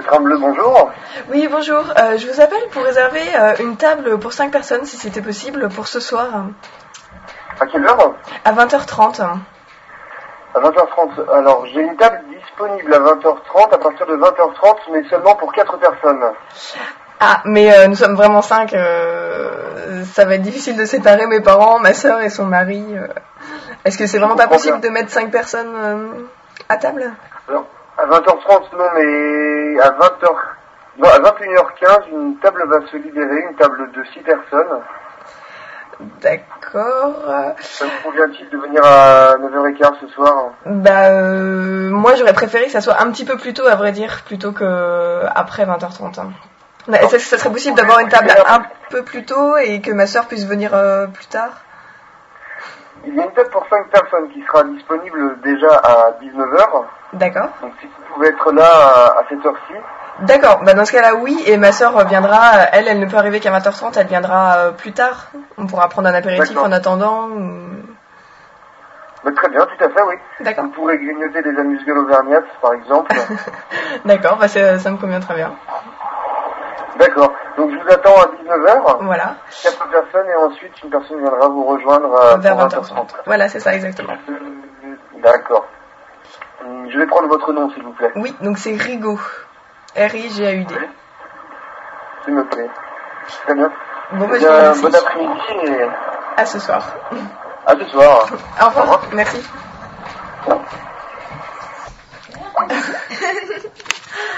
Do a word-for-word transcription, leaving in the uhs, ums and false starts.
Train Bleu, bonjour. Oui, bonjour. Euh, je vous appelle pour réserver euh, une table pour cinq personnes, si c'était possible, pour ce soir. À quelle heure? À vingt heures trente. À vingt heures trente. Alors, j'ai une table disponible à vingt heures trente, à partir de vingt heures trente, mais seulement pour quatre personnes. Ah, mais euh, nous sommes vraiment cinq. Euh, ça va être difficile de séparer mes parents, ma sœur et son mari. Euh. Est-ce que c'est vraiment pas possible bien. de mettre cinq personnes euh, à table? Alors, à vingt heures trente, non, mais à vingt heures... Non, à vingt et une heures quinze, une table va se libérer, une table de six personnes. D'accord. Ça vous convient-il de venir à neuf heures quinze ce soir? Bah, euh, moi j'aurais préféré que ça soit un petit peu plus tôt, à vrai dire, plutôt que après vingt heures trente. Bah, est-ce que ça serait possible d'avoir une table un peu plus tôt et que ma sœur puisse venir euh, plus tard? Il y a une table pour cinq personnes qui sera disponible déjà à dix-neuf heures. D'accord. Donc si vous pouvez être là à cette heure-ci. D'accord, bah dans ce cas-là oui, et ma sœur viendra, elle, elle ne peut arriver qu'à vingt heures trente, elle viendra euh, plus tard. On pourra prendre un apéritif D'accord. en attendant. Ou... Bah, très bien, tout à fait, oui. D'accord. Vous pourrez grignoter des amuse-gueules auvergnates, par exemple. D'accord, bah ça me convient très bien. D'accord, donc je vous attends à dix-neuf heures. Voilà. Quatre personnes, et ensuite une personne viendra vous rejoindre euh, vers vingt heures trente. Voilà, c'est ça, exactement. D'accord. Je vais prendre votre nom, s'il vous plaît. Oui, donc c'est Rigaud. R I G A U D. Oui. S'il me plaît. Très bien. Bon, bah, bien bon après-midi et... À ce soir. À ce soir. Au revoir. Au revoir. Merci.